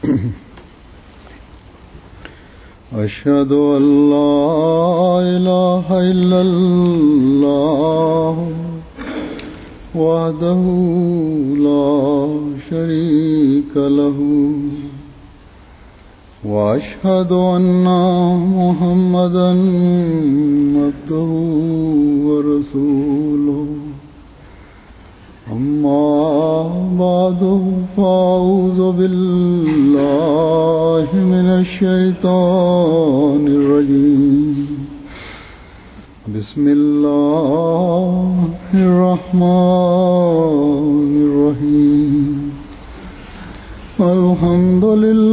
أشهد أن لا إله إلا الله وحده لا شريك له وأشهد أن محمدا عبده ورسوله أما بعد فأعوذ بالله من الشيطان الرجيم بسم الله الرحمن الرحيم الحمد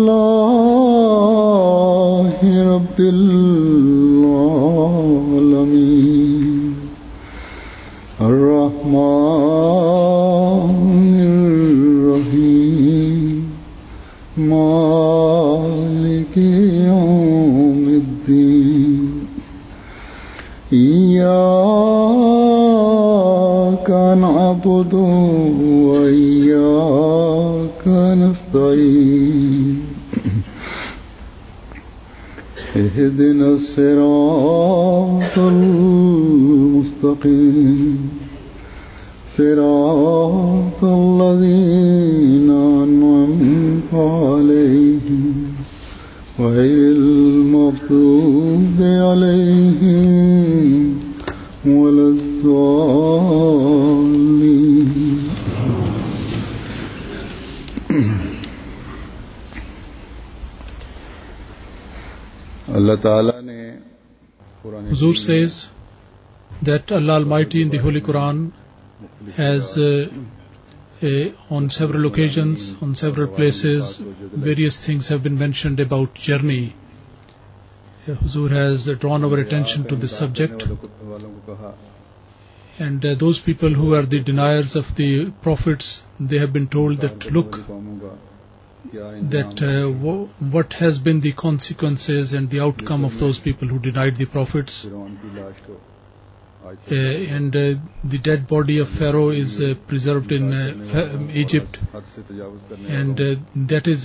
لله رب العالمين الرحمن الرحيم مالك يوم الدين إياك نعبد وإياك نستعين اهدنا الصراط المستقيم صراط الذين أنعمت عليهم غير المغضوب عليهم ولا الضالين. Allah Ta'ala ne Huzur says that Allah Almighty in the Holy Quran has on several occasions, on several places, various things have been mentioned about journey. Huzur has drawn our attention to this subject, and those people who are the deniers of the prophets, they have been told that look, that what has been the consequences and the outcome of those people who denied the prophets. And the dead body of Pharaoh is preserved in Egypt, and that is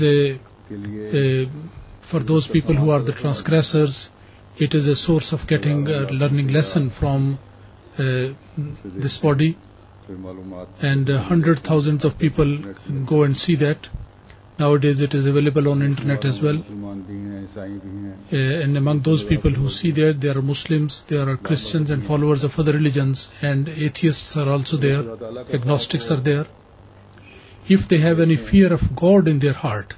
for those people who are the transgressors, it is a source of getting learning lesson from this body, and hundreds of thousands of people go and see that. Nowadays it is available on internet as well, and among those people who see that, there are Muslims, there are Christians and followers of other religions, and atheists are also there, agnostics are there. If they have any fear of God in their heart,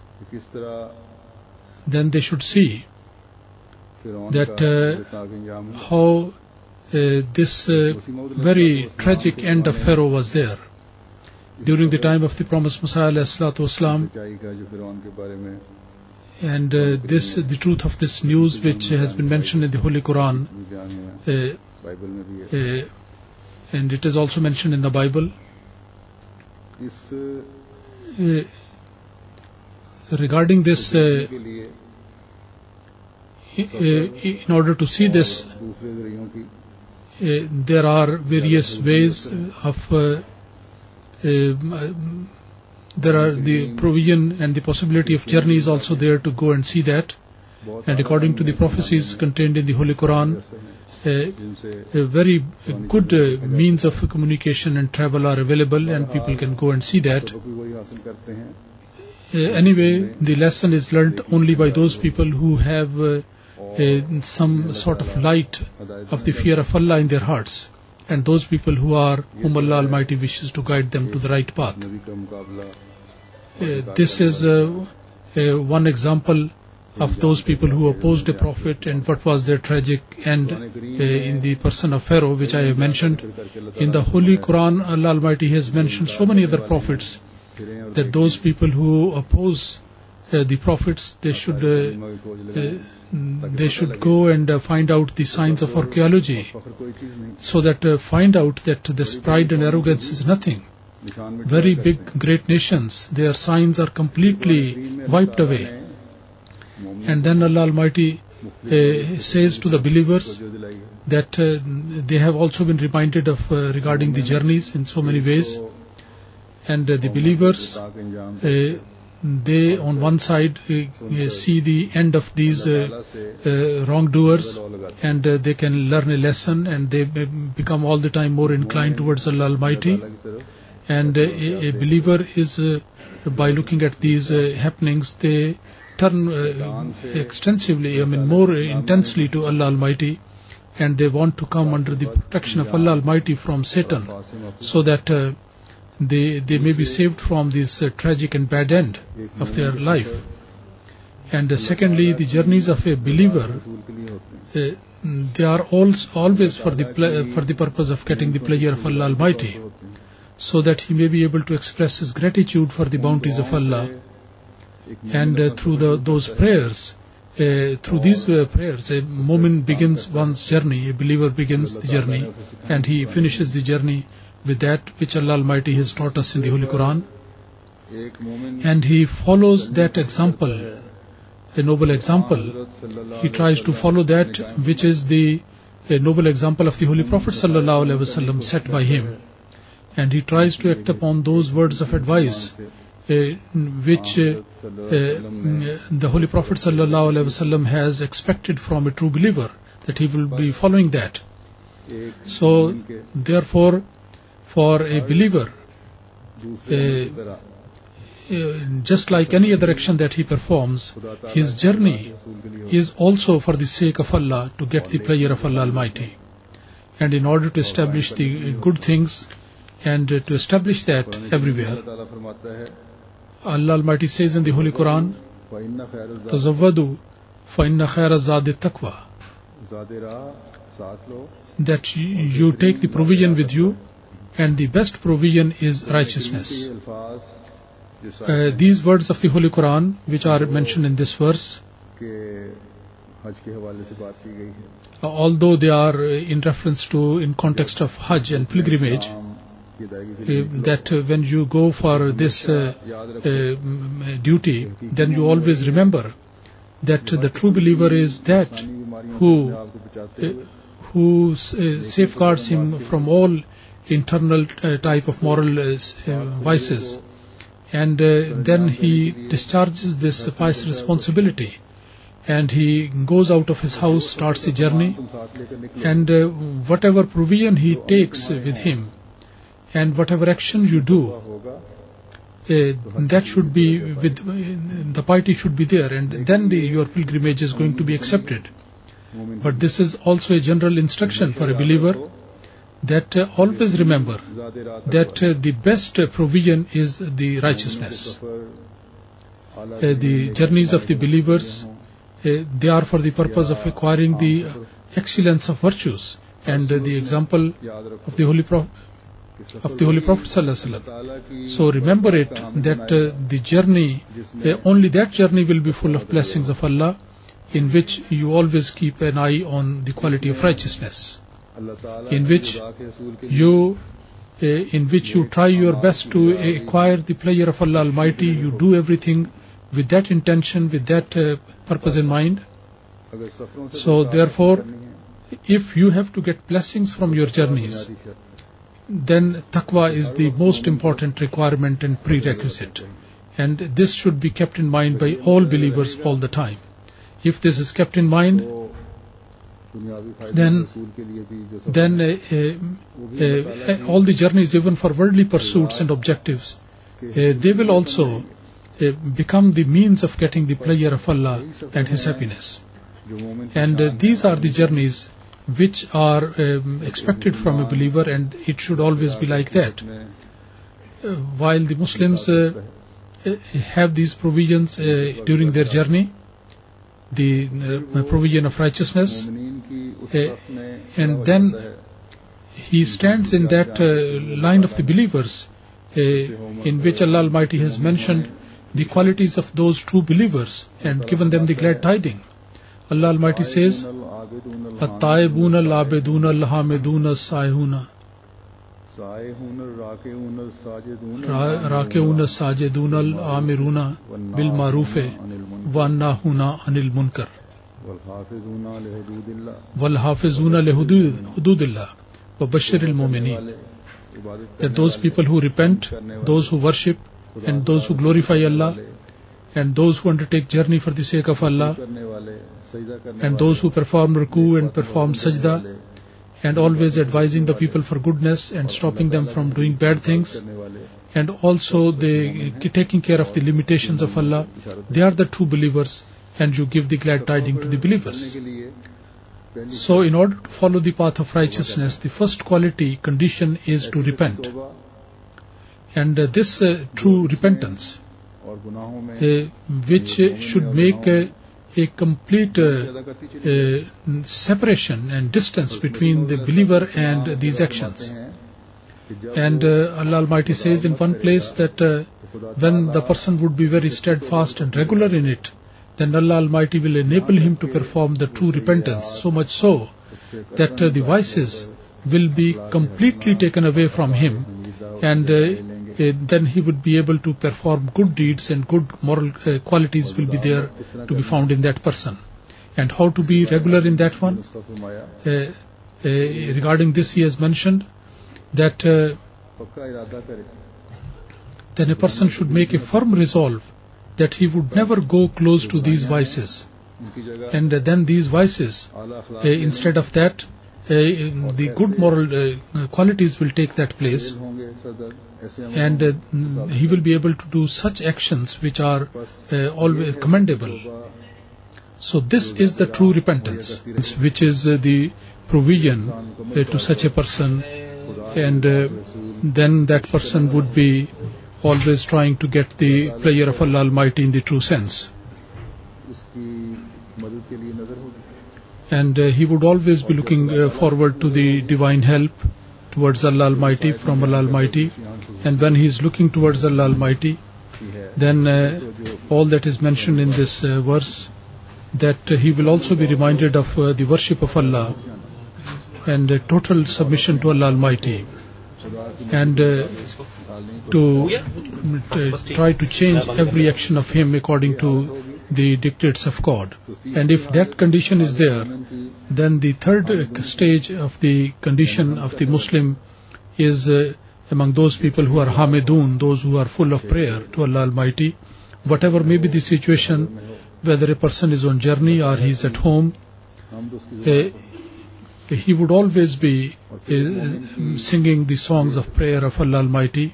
then they should see that how this very tragic end of Pharaoh was there during the time of the promised Messiah ﷺ, and the truth of this news which has been mentioned in the Holy Quran, and it is also mentioned in the Bible. Regarding this, in order to see this, there are various ways of there are the provision and the possibility of journey is also there to go and see that, and according to the prophecies contained in the Holy Quran, a very good means of communication and travel are available, and people can go and see that. Anyway, the lesson is learnt only by those people who have some sort of light of the fear of Allah in their hearts, and those people whom Allah Almighty wishes to guide them to the right path. This is one example of those people who opposed a prophet, and what was their tragic end in the person of Pharaoh, which I have mentioned. In the Holy Quran, Allah Almighty has mentioned so many other prophets that those people who oppose the prophets, they should go and find out the signs of archaeology, so that find out that this pride and arrogance is nothing. Very big, great nations, their signs are completely wiped away. And then Allah Almighty says to the believers that they have also been reminded of regarding the journeys in so many ways. And the believers, they on one side see the end of these wrongdoers, and they can learn a lesson, and they become all the time more inclined towards Allah Almighty. And a believer is, by looking at these happenings, they turn extensively, more intensely to Allah Almighty, and they want to come under the protection of Allah Almighty from Satan, so that they may be saved from this tragic and bad end of their life. And secondly, the journeys of a believer, they are always for the purpose of getting the pleasure of Allah Almighty, so that he may be able to express his gratitude for the bounties of Allah. And through those prayers, through these prayers, a mu'min begins one's journey, a believer begins the journey, and he finishes the journey with that which Allah Almighty has taught us in the Holy Quran. And he follows that example, a noble example. He tries to follow that which is the noble example of the Holy Prophet ﷺ set by him. And he tries to act upon those words of advice which the Holy Prophet ﷺ has expected from a true believer, that he will be following that. So, therefore, for a believer, just like any other action that he performs, his journey is also for the sake of Allah, to get the pleasure of Allah Almighty. And in order to establish the good things, and to establish that everywhere, Allah Almighty says in the Holy Quran, "Tazawwadu fa inna khayra zadi taqwa," that you take the provision with you, and the best provision is righteousness. These words of the Holy Quran, which are mentioned in this verse, although they are in reference to, in context of Hajj and pilgrimage, that when you go for this duty, then you always remember that the true believer is that who safeguards him from all internal type of moral vices, and then he discharges this pious responsibility, and he goes out of his house, starts the journey, and whatever provision he takes with him, and whatever action you do, that should be with the piety should be there, and then your pilgrimage is going to be accepted. But this is also a general instruction for a believer, that always remember that the best provision is the righteousness. The journeys of the believers, they are for the purpose of acquiring the excellence of virtues, and the example of the Holy Prophet ﷺ. So remember it, that the journey, only that journey will be full of blessings of Allah, in which you always keep an eye on the quality of righteousness, in which you try your best to acquire the pleasure of Allah Almighty. You do everything with that intention, with that purpose in mind. So therefore, if you have to get blessings from your journeys, then taqwa is the most important requirement and prerequisite, and this should be kept in mind by all believers all the time. If this is kept in mind, then all the journeys, even for worldly pursuits and objectives, they will also become the means of getting the pleasure of Allah and His happiness. And these are the journeys which are expected from a believer, and it should always be like that. While the Muslims have these provisions during their journey, the provision of righteousness, and then he stands in that line of the believers, in which Allah Almighty has mentioned the qualities of those true believers and given them the glad tidings. Allah Almighty says, "At-taibun al-abidun al-hamidun as-saihun raki'un as-sajidun al-amiruna bil ma'ruf wa nahuna anil munkar wal hafizuna li hududillah wa bashiril mu'minin." That those people who repent, those who worship, and those who glorify Allah, and those who undertake journey for the sake of Allah, करने वाले, सजदा करने and वाले, those who perform ruku and perform sajda, and always advising the people for goodness and stopping them from doing bad things, करने वाले, and also they taking care of the limitations of Allah. They are the true believers, and you give the glad tidings to the believers. के लिए पहली So in order to follow the path of righteousness, the first quality condition is to repent. तौबा And this true repentance, और गुनाहों में which should make a complete ज्यादा करती चली separation and distance between the believer and these actions. हैं कि जब And Allah Almighty says in one place that when the person would be very steadfast and regular in it, then Allah Almighty will enable him to perform the true repentance, so much so that the vices will be completely taken away from him, and then he would be able to perform good deeds, and good moral qualities will be there to be found in that person. And how to be regular in that one? उसका फरमाया Regarding this, he has mentioned that पक्का इरादा करे then a person should make a firm resolve that he would never go close to these vices. उनकी जगह And then these vices, आला अखलाक instead of that, the good moral qualities will take that place, होंगे सरदर ऐसे हम and he will be able to do such actions which are always commendable. So this is the true repentance, which is the provision to such a person, and then that person would be always trying to get the pleasure of Allah Almighty in the true sense. उसकी मदद के लिए नजर होगी And he would always be looking forward to the divine help towards Allah Almighty, from Allah Almighty. And when he is looking towards Allah Almighty, then all that is mentioned in this verse, that he will also be reminded of the worship of Allah and total submission to Allah Almighty, and to try to change every action of him according to the dictates of God. And if that condition is there, then the third stage of the condition of the Muslim is among those people who are hamidun, those who are full of prayer to Allah Almighty. Whatever may be the situation, whether a person is on journey or he is at home, he would always be singing the songs of prayer of Allah Almighty.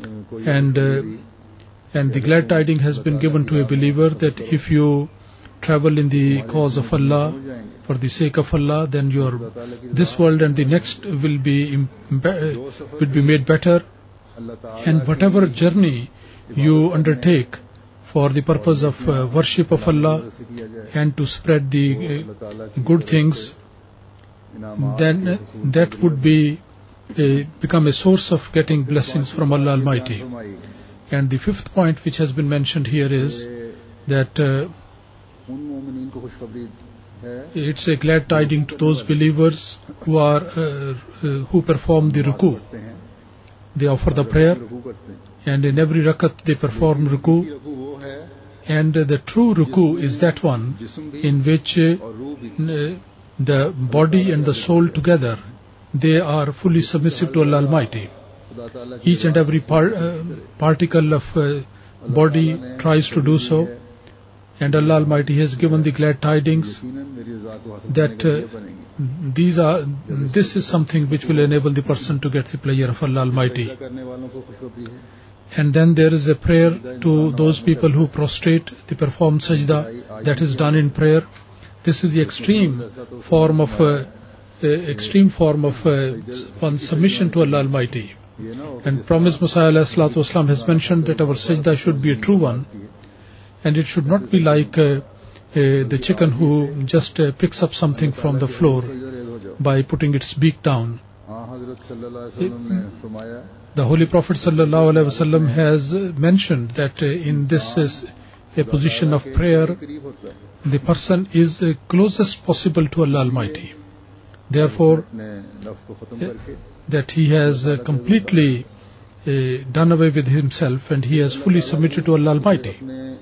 And the glad tidings has been given to a believer that if you travel in the cause of Allah, for the sake of Allah, then this world and the next will be made better. And whatever journey you undertake for the purpose of worship of Allah and to spread the good things, then that would become a source of getting blessings from Allah Almighty. And the fifth point which has been mentioned here is that it's a glad tidings to those believers who perform the ruku. They offer the prayer, and in every rakat they perform ruku. And the true ruku is that one in which the body and the soul together, they are fully submissive to Allah Almighty. Each and every particle of body tries to do so, and Allah Almighty has given the glad tidings that this is something which will enable the person to get the pleasure of Allah Almighty. And then there is a prayer to those people who prostrate, they perform sajda, that is done in prayer. This is the extreme form of one's submission to Allah Almighty. And Promised Messiah ﷺ has mentioned that our sajda should be a true one, and it should not be like the chicken who just picks up something from the floor by putting its beak down. The Holy Prophet ﷺ has mentioned that in this is a position of prayer, the person is closest possible to Allah Almighty. Therefore, that he has completely done away with himself, and he has fully submitted to Allah Almighty.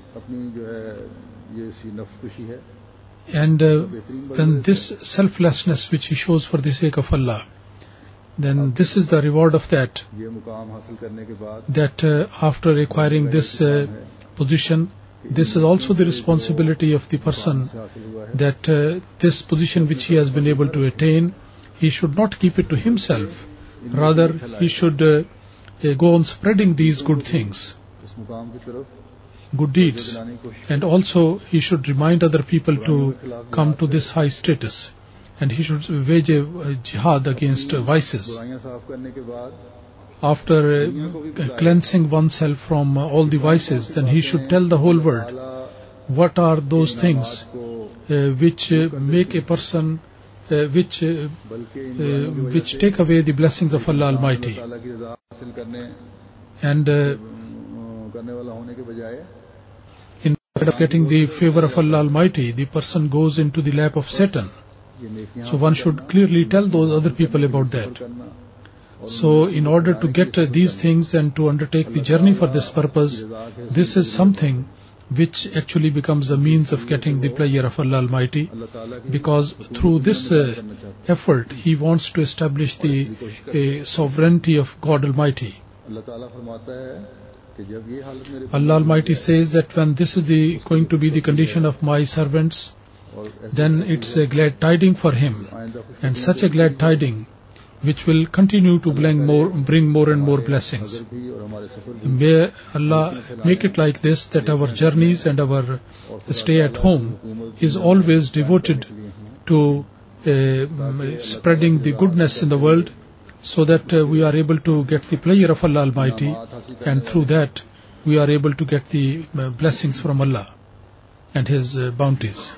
And when this selflessness which he shows for the sake of Allah, then this is the reward of that. That after acquiring this position, this is also the responsibility of the person that this position which he has been able to attain, he should not keep it to himself. Rather, he should go on spreading these good things, good deeds, and also he should remind other people to come to this high status, and he should wage a jihad against vices. After cleansing oneself from all the vices, then he should tell the whole world what are those things which make a person which take away the blessings of Allah Almighty. And instead of getting the favor of Allah Almighty, the person goes into the lap of Satan. So one should clearly tell those other people about that. So in order to get these things and to undertake the journey for this purpose, this is something which actually becomes a means of getting the pleasure of Allah Almighty, because through this effort he wants to establish the sovereignty of God Almighty. Allah Almighty says that when this is going to be the condition of my servants, then it's a glad tiding for him, and such a glad tiding which will continue to bring more and more blessings. May Allah make it like this, that our journeys and our stay at home is always devoted to spreading the goodness in the world, so that we are able to get the pleasure of Allah Almighty, and through that we are able to get the blessings from Allah and His bounties.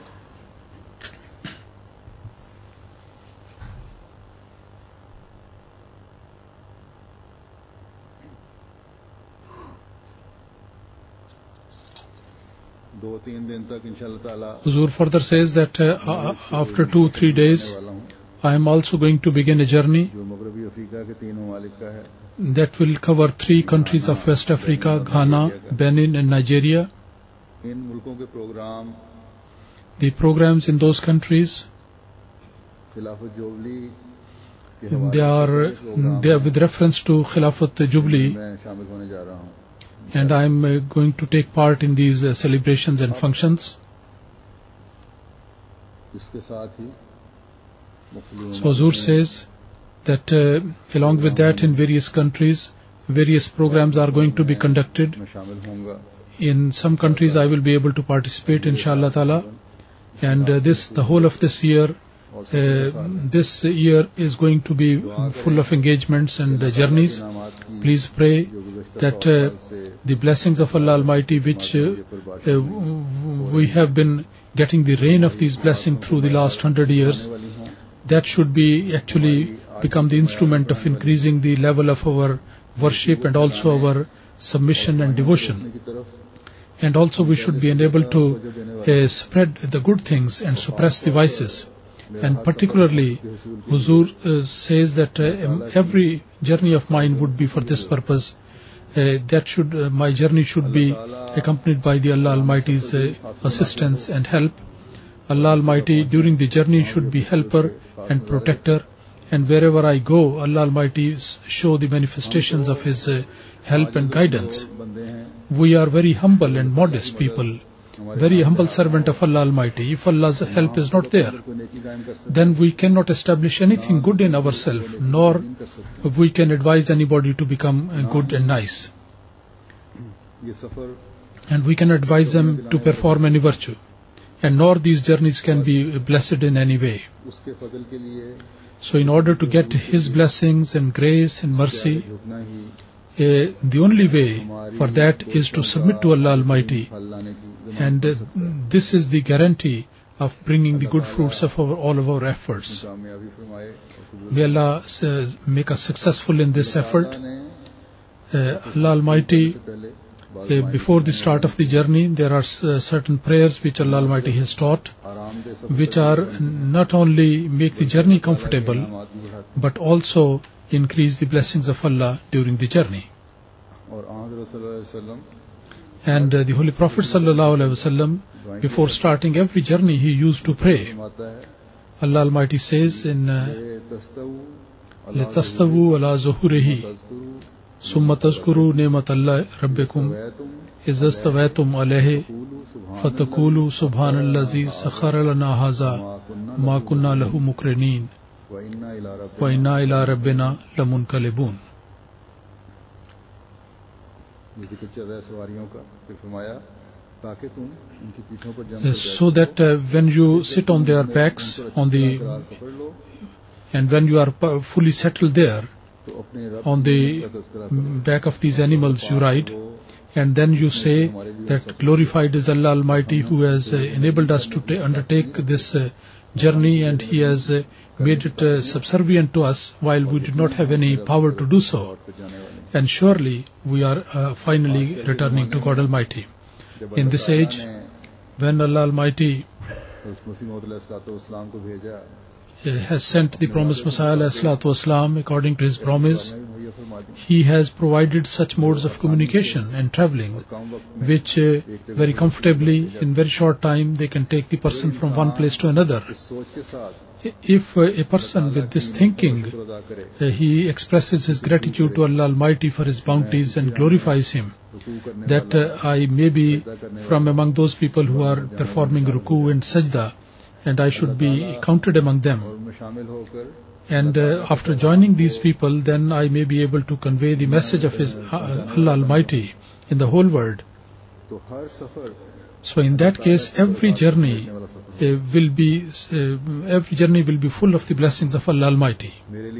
Huzur further says that after 2-3 days I am also going to begin a journey that will cover 3 countries of West Africa, Ghana, Benin and Nigeria. The programs in those countries, they are with reference to Khilafat Jubilee, and I am going to take part in these celebrations and functions. So Huzur says that along with that, in various countries, various programs are going to be conducted. In some countries I will be able to participate, inshallah ta'ala, and the whole of this year, this year is going to be full of engagements and journeys. Please pray that the blessings of Allah Almighty, which we have been getting the rain of these blessings through the last 100 years, that should be actually become the instrument of increasing the level of our worship and also our submission and devotion. And also we should be enabled to spread the good things and suppress the vices. And particularly, Huzur says that every journey of mine would be for this purpose. My journey should be accompanied by the Allah Almighty's assistance and help. Allah Almighty during the journey should be helper and protector, and wherever I go, Allah Almighty show the manifestations of His help and guidance. We are very humble and modest people, very humble servant of Allah Almighty. If Allah's help is not there, then we cannot establish anything good in ourselves, nor we can advise anybody to become good and nice, and we can advise them to perform any virtue, and nor these journeys can be blessed in any way. So in order to get His blessings and grace and mercy, the only way for that is to submit to Allah Almighty, and this is the guarantee of bringing the good fruits of all of our efforts. May Allah make us successful in this effort. Allah Almighty, before the start of the journey, there are certain prayers which Allah Almighty has taught, which are not only make the journey comfortable, but also increase the blessings of Allah during the journey. And the Holy Prophet ﷺ, before starting every journey, he used to pray. Allah Almighty says in لِتَسْتَوُوا عَلَى ظُهُورِهِ ثم تذكروا نعمة الله ربكم إذا استويتم عليه فتقولوا سبحان الذي سخر لنا هذا ما كنا له مقرنين وإنا إلى ربنا لمنقلبون. So that when you sit on their backs and when you are fully settled there on the back of these animals you ride, and then you say that glorified is Allah Almighty who has enabled us to undertake this journey, and He has made it subservient to us while we did not have any power to do so, and surely we are finally returning to God Almighty. In this age, when Allah Almighty has sent the promised Messiah ﷺ according to His promise, He has provided such modes of communication and traveling which very comfortably in very short time they can take the person from one place to another. If a person with this thinking he expresses his gratitude to Allah Almighty for His bounties and glorifies Him, that I may be from among those people who are performing ruku and sajda, and I should be counted among them. And after joining these people, then I may be able to convey the message of His Allah Almighty in the whole world. So in that case, every journey will be full of the blessings of Allah Almighty.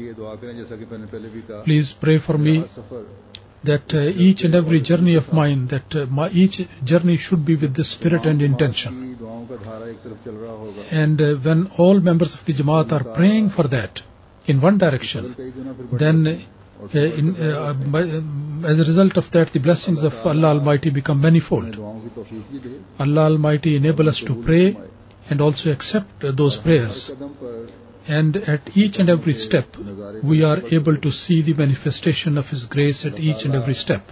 Please pray for me that each and every journey of mine, each journey should be with this spirit and intention. And when all members of the Jamaat are praying for that in one direction, then as a result of that, the blessings of Allah Almighty become manifold. Allah Almighty enable us to pray and also accept those prayers. And at each and every step, we are able to see the manifestation of His grace at each and every step.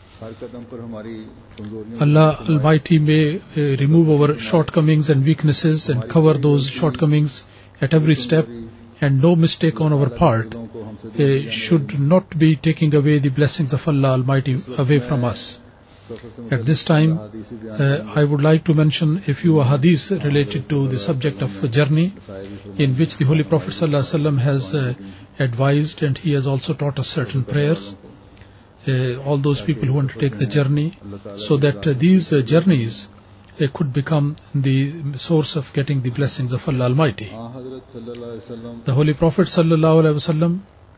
Allah Almighty may remove our shortcomings and weaknesses and cover those shortcomings at every step, and no mistake on our part should not be taking away the blessings of Allah Almighty away from us. At this time, I would like to mention a few hadiths related to the subject of journey, in which the Holy Prophet ﷺ has advised, and he has also taught us certain prayers. All those people who undertake the journey, so that these journeys could become the source of getting the blessings of Allah Almighty. The Holy Prophet ﷺ,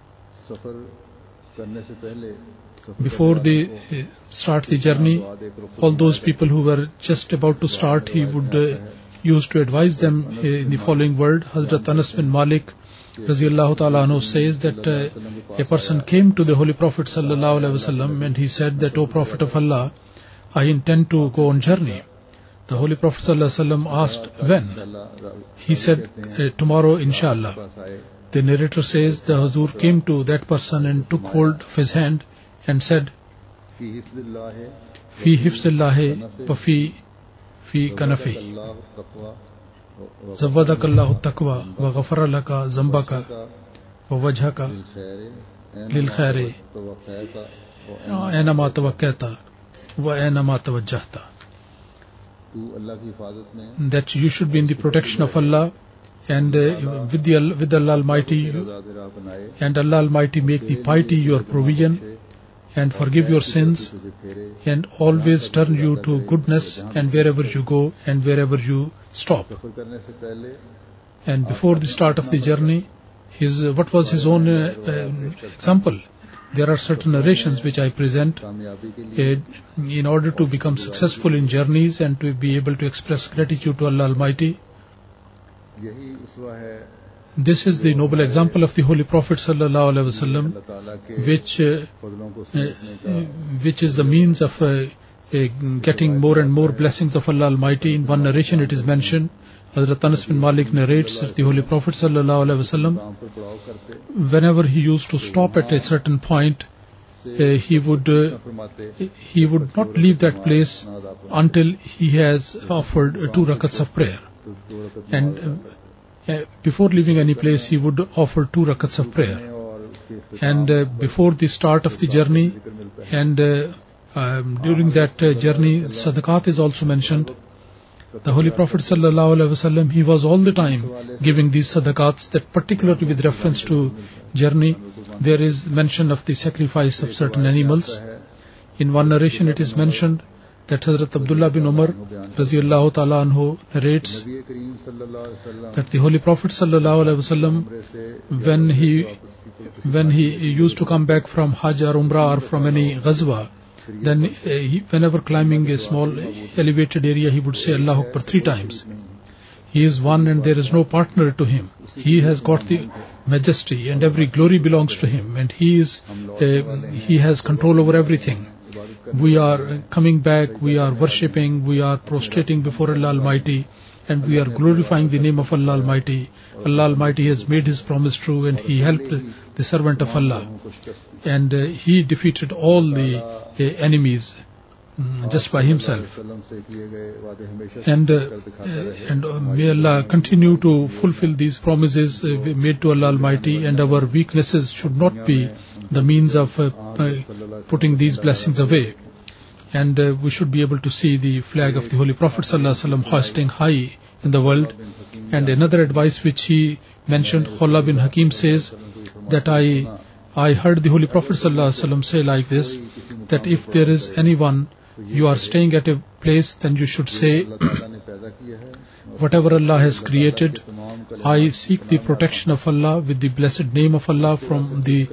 before they start the journey, all those people who were just about to start, he would used to advise them in the following word. Hazrat Anas bin Malik Raziyallahu Ta'ala Anhu says that a person came to the Holy Prophet Sallallahu Alaihi Wasallam and he said that, O Prophet of Allah, I intend to go on journey. The Holy Prophet Sallallahu Alaihi Wasallam asked, when? He said, tomorrow inshallah. The narrator says the Hazur came to that person and took hold of his hand and said, Fi hifzillahi wa fi kanafi Zawwadaka Allahu taqwa wa ghafara laka zambaka wa wajhaka lil khairi aynama tawakkata wa aynama tawajjahta. That you should be in the protection of Allah, and with Allah Almighty, and Allah Almighty make the piety your provision and forgive your sins and always turn you to goodness, and wherever you go and wherever you stop. And before the start of the journey, what was his own example? There are certain narrations which I present in order to become successful in journeys and to be able to express gratitude to Allah Almighty. This is the noble example of the Holy Prophet Sallallahu Alaihi Wasallam, which is the means of getting more and more blessings of Allah Almighty. In one narration it is mentioned, Hazrat Anas bin Malik narrates that the Holy Prophet Sallallahu Alaihi Wasallam, whenever he used to stop at a certain point, he would not leave that place until he has offered 2 rakats of prayer. And before leaving any place, he would offer 2 rakats of prayer. and before the start of the journey, and during that journey, sadaqat is also mentioned. The Holy Prophet ﷺ, he was all the time giving these sadaqats, that particularly with reference to journey, there is mention of the sacrifice of certain animals. In one narration it is mentioned that Hazrat Abdullah bin Umar Raziyallahu Ta'ala Anhu narrates that the Holy Prophet ﷺ, when he used to come back from Hajj or Umrah or from any Ghazwa, then whenever climbing a small elevated area, he would say Allahu Akbar 3 times. He is one and there is no partner to him. He has got the majesty and every glory belongs to him, and he has control over everything. We are coming back, we are worshipping, we are prostrating before Allah Almighty, and we are glorifying the name of Allah Almighty. Allah Almighty has made His promise true, and He helped the servant of Allah, and He defeated all the enemies just by Himself. And may Allah continue to fulfill these promises made to Allah Almighty, and our weaknesses should not be the means of putting these blessings away. And we should be able to see the flag of the Holy Prophet ﷺ hoisting high in the world. And another advice which he mentioned, Khawla bin Hakim says that I heard the Holy Prophet ﷺ say like this, that if there is anyone, you are staying at a place, then you should say, whatever Allah has created, I seek the protection of Allah with the blessed name of Allah from the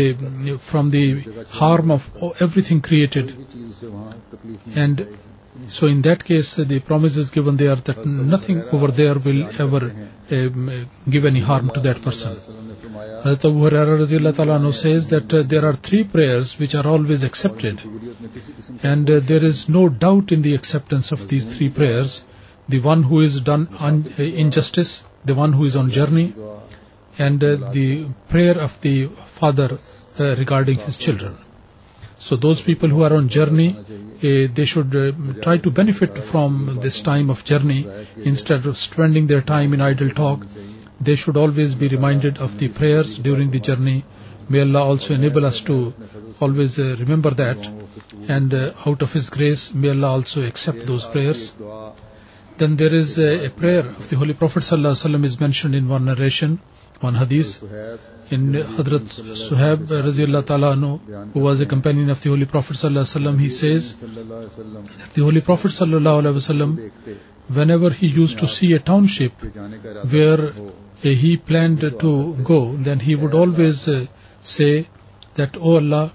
harm of everything created. And so in that case, the promise is given there that nothing over there will ever give any harm to that person. Hazrat Abu Hurairah Radhiyallahu Ta'ala Anhu says that there are 3 prayers which are always accepted, and there is no doubt in the acceptance of these 3 prayers. The one who is done injustice, the one who is on journey, and the prayer of the father regarding his children. So those people who are on journey, they should try to benefit from this time of journey. Instead of spending their time in idle talk, they should always be reminded of the prayers during the journey. May Allah also enable us to always remember that, and out of His grace, may Allah also accept those prayers. Then there is a prayer of the Holy Prophet ﷺ is mentioned in one narration, one hadith. In Hadrat Suhaib Raziyallahu Ta'ala Anhu, who was a companion of the Holy Prophet ﷺ, he says that the Holy Prophet ﷺ, whenever he used to see a township where he planned to go, then he would always say that, "O Allah,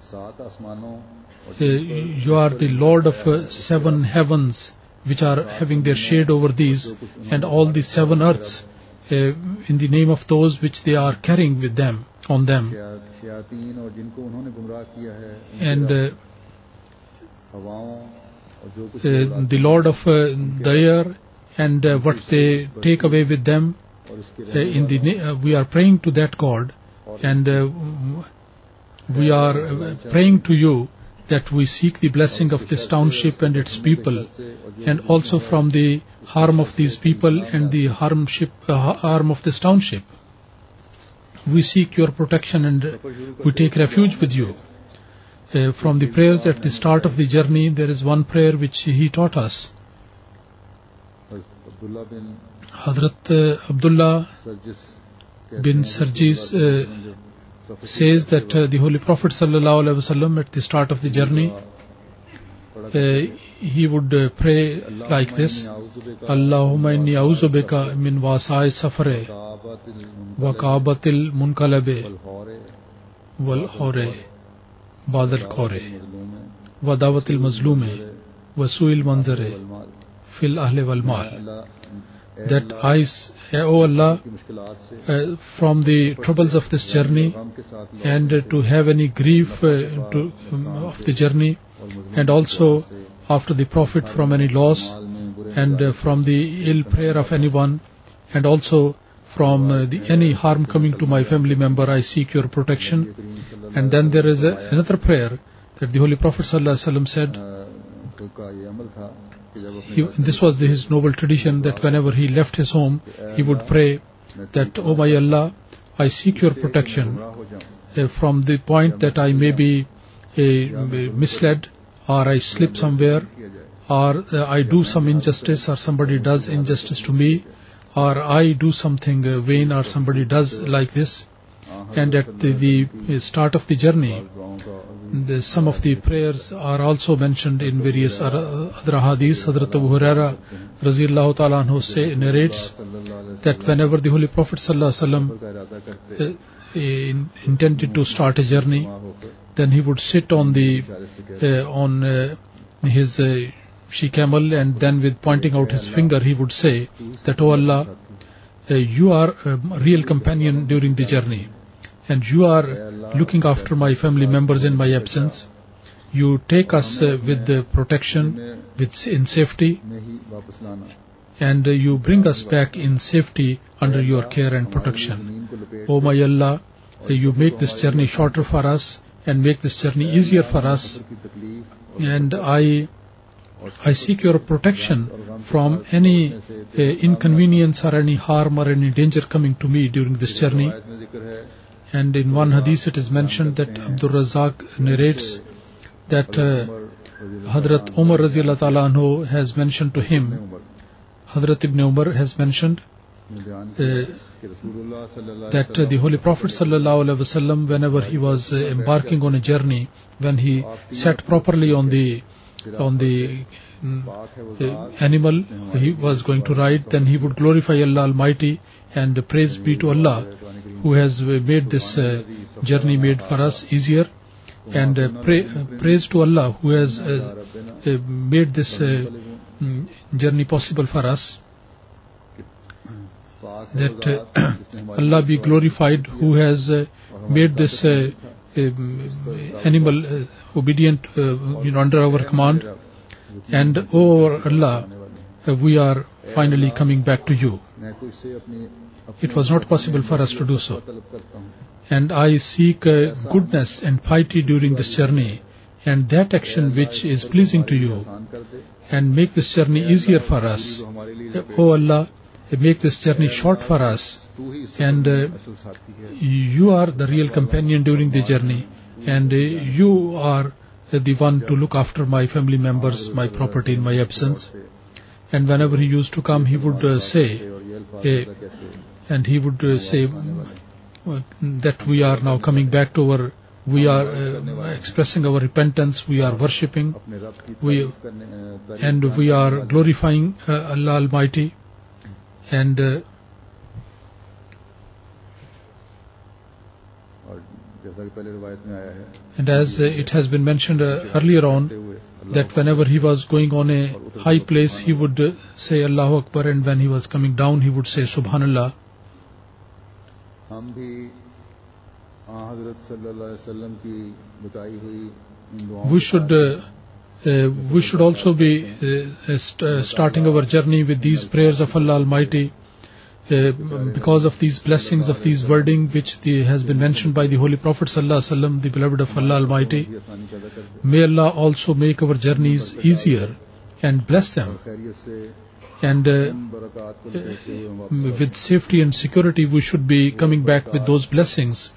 you are the Lord of 7 heavens which are having their shade over these, and all the 7 earths in the name of those which they are carrying with them, on them. And the Lord of the air and what they take away with them, we are praying to that God, and we are praying to you that we seek the blessing of this township and its people, and also from the harm of these people and the harm of this township. We seek your protection and we take refuge with you." From the prayers at the start of the journey, there is one prayer which he taught us. Hazrat Abdullah bin Sarjis says that the Holy Prophet ﷺ at the start of the journey, he would pray like this: Allahumma inni a'udhu bika min wasa'i safare wa ka'batil munqalabe wal khore badal khore wa dawatil mazlume wa su'il manzare fil ahle wal mal. That O Allah, from the troubles of this journey, and to have any grief of the journey, and also after the Prophet from any loss, and from the ill prayer of anyone, and also from any harm coming to my family member, I seek your protection. And then there is another prayer that the Holy Prophet ﷺ said. This was his noble tradition, that whenever he left his home, he would pray that, "O my Allah, I seek your protection from the point that I may be misled, or I slip somewhere, or I do some injustice, or somebody does injustice to me, or I do something vain, or somebody does like this. And at the start of the journey, some of the prayers are also mentioned in various other hadiths. Hazrat Abu Huraira Raziyallahu Ta'ala Anhu narrates that whenever the Holy Prophet Sallallahu Alaihi Wasallam intended to start a journey, then he would sit on his she-camel, and then with pointing out his finger, he would say that, "O Allah, you are a real companion during the journey, and you are looking after my family members in my absence. You take us with the protection, in safety, and you bring us back in safety under your care and protection. O my Allah, you make this journey shorter for us and make this journey easier for us, and I seek your protection from any inconvenience or any harm or any danger coming to me during this journey." And in one hadith it is mentioned that Abdul Razak narrates that Hazrat Umar Raziyallahu Ta'ala Anhu has mentioned to him, Hazrat Ibn Umar has mentioned that the Holy Prophet Sallallahu Alaihi Wasallam, whenever he was embarking on a journey, when he sat properly on the animal he was going to ride, then he would glorify Allah Almighty and praise be to Allah who has made this journey made for us easier, and praise to Allah who has made this journey possible for us. That Allah be glorified who has made this animal obedient under our command, and oh Allah, we are finally coming back to you. It was not possible for us to do so, and I seek goodness and piety during this journey, and that action which is pleasing to you, and make this journey easier for us. Oh Allah, make this journey short for us, and you are the real companion during the journey, and you are the one to look after my family members, my property in my absence. And whenever he used to come, he would say that we are now coming back to we are expressing our repentance, we are worshipping, and we are glorifying Allah Almighty. And as it has been mentioned earlier on, that whenever he was going on a high place, he would say Allahu Akbar, and when he was coming down, he would say Subhanallah. We should also be starting our journey with these prayers of Allah Almighty, because of these blessings of these wording which has been mentioned by the Holy Prophet Sallallahu Alaihi Wasallam, the beloved of Allah Almighty. May Allah also make our journeys easier and bless them, and with safety and security we should be coming back with those blessings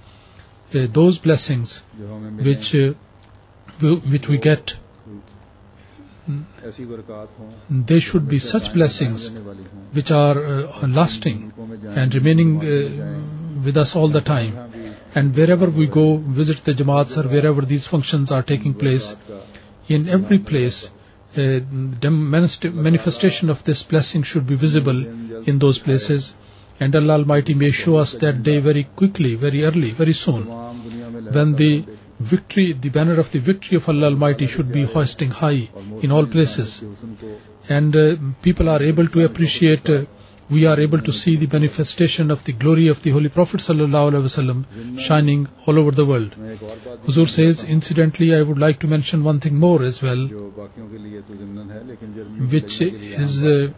which we get. They should be such blessings which are lasting and remaining with us all the time. And wherever we go, visit the Jamaats or wherever these functions are taking place, in every place, manifestation of this blessing should be visible in those places. And Allah Almighty may show us that day very quickly, very early, very soon, when the banner of the victory of Allah Almighty should be hoisting high in all places, and people are able to appreciate, we are able to see the manifestation of the glory of the Holy Prophet Sallallahu Alaihi Wasallam shining all over the world. Huzur says, incidentally, I would like to mention one thing more as well, which is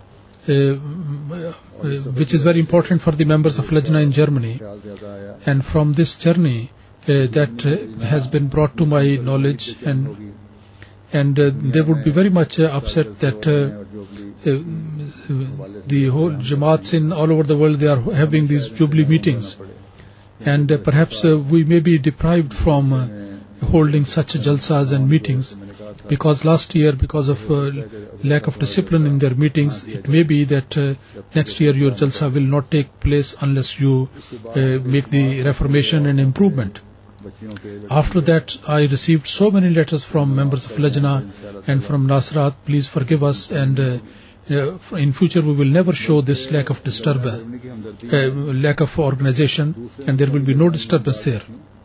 very important for the members of Lajna in Germany. And from this journey that has been brought to my knowledge, and they would be very much upset that the whole Jamaats in all over the world, they are having these Jubilee meetings, and perhaps we may be deprived from holding such jalsas and meetings, because last year, because of lack of discipline in their meetings, it may be that next year your jalsa will not take place unless you make the reformation and improvement. After that, I received so many letters from members of Lajna and from Nasrat. Please forgive us, and in future we will never show this lack of disturbance, lack of organization, and there will be no disturbance there.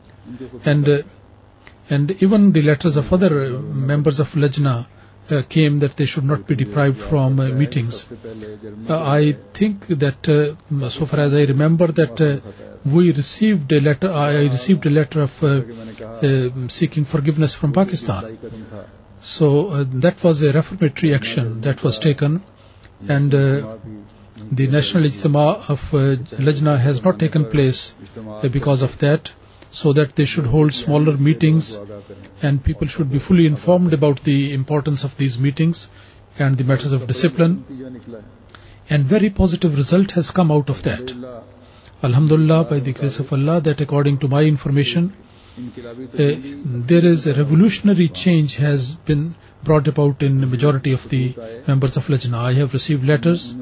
And even the letters of other members of Lajna came that they should not be deprived from meetings. I think that, so far as I remember, that we received a letter. I received a letter of seeking forgiveness from Pakistan. So that was a reformatory action that was taken, and the National Ijtima of Lajna has not taken place because of that, so that they should hold smaller meetings, and people should be fully informed about the importance of these meetings and the matters of discipline. And very positive result has come out of that. Alhamdulillah, by the grace of Allah, that according to my information, there is a revolutionary change has been brought about in the majority of the members of Lajna. I have received letters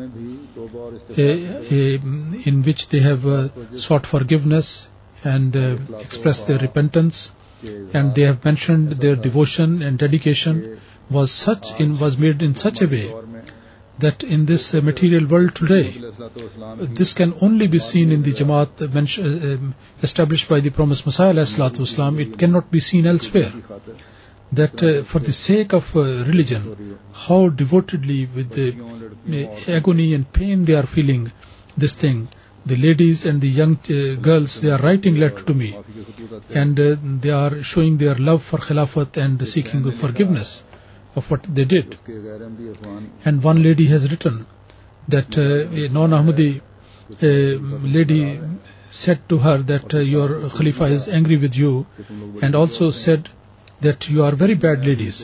in which they have sought forgiveness and expressed their repentance, and they have mentioned their devotion and dedication was made in such a way that in this material world today, this can only be seen in the Jamaat established by the promised Messiah ﷺ. It cannot be seen elsewhere. That for the sake of religion, how devotedly, with the agony and pain they are feeling this thing. The ladies and the young girls, they are writing letter to me, and they are showing their love for Khilafat and seeking forgiveness of what they did. And one lady has written that a non-Ahmadi lady said to her that your Khalifa is angry with you, and also said that you are very bad ladies.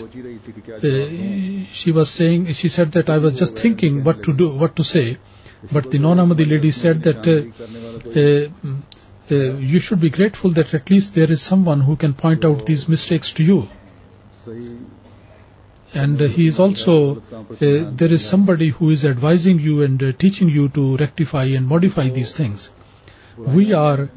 She said that I was just thinking what to say, but the non-Ahmadi lady said that you should be grateful that at least there is someone who can point out these mistakes to you. And he is also, there is somebody who is advising you and teaching you to rectify and modify these things. We are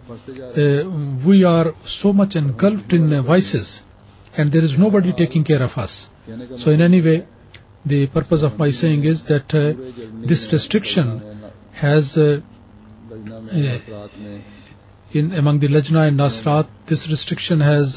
so much engulfed in vices, and there is nobody taking care of us. So in any way, the purpose of my saying is that this restriction has among the Lajna and Nasrat, this restriction has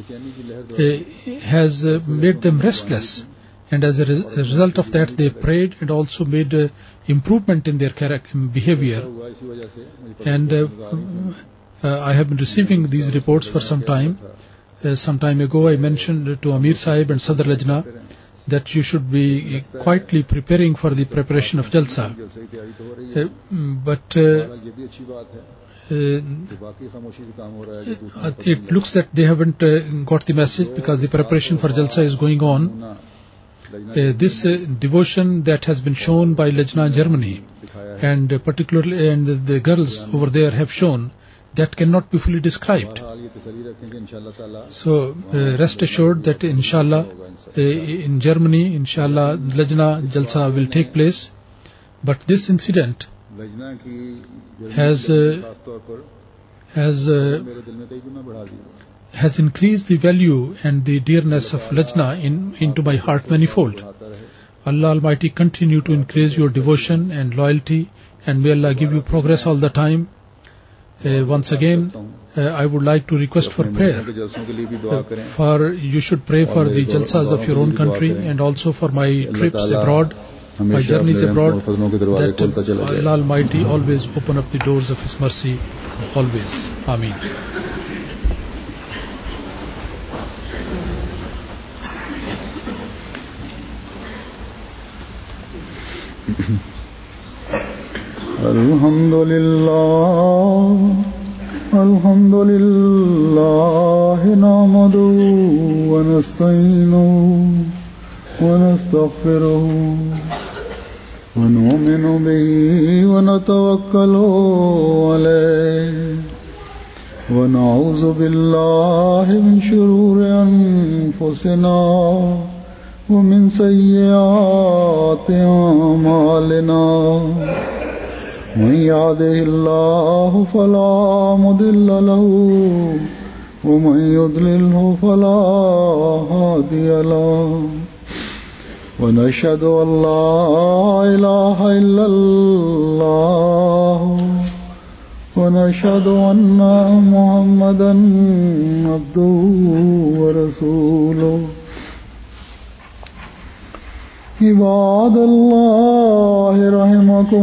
made them restless, and as a result of that they prayed and also made improvement in their behavior. And I have been receiving these reports for some time. Some time ago I mentioned to Amir Sahib and Sadr Lajna that you should be quietly preparing for the preparation of Jalsa. But it looks that they haven't got the message, because the preparation for Jalsa is going on. This devotion that has been shown by Lajna Germany, and particularly and the girls over there have shown, that cannot be fully described. So rest assured that inshallah in Germany, inshallah, Lajna Jalsa will take place. But this incident has increased the value and the dearness of Lajna into my heart manifold. Allah Almighty continue to increase your devotion and loyalty, and may Allah give you progress all the time. Once again, I would like to request for prayer. You should pray for the jalsas of your own country, and also for my trips abroad, my journeys abroad, that Allah Almighty always open up the doors of His mercy, always. Ameen. Alhamdulillah nahmaduhu wa nasta'inuhu wa nastaghfiruhu wa nu'minu bihi wa natawakkalu alayhi ونعوذ بالله من شرور أنفسنا ومن سيئات أعمالنا من يهده الله فلا مضل له ومن يضلله فلا هادي له ونشهد أن لا إله إلا الله ونشهد أن محمدا عبده ورسوله عباد الله رحمكم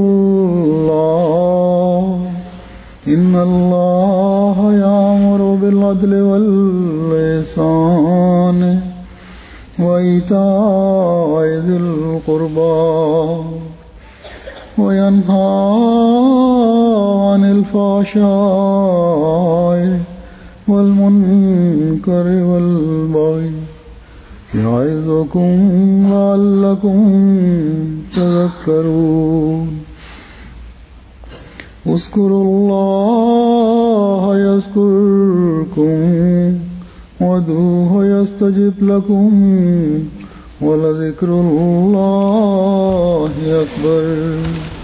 الله إن الله يأمر بالعدل والإحسان وإيتاء ذي القربى وينهى عن الفحشاء والمنكر والبغي يعظكم لعلكم تذكرون اذكروا الله يذكركم وادعوه يستجب لكم ولذكر الله أكبر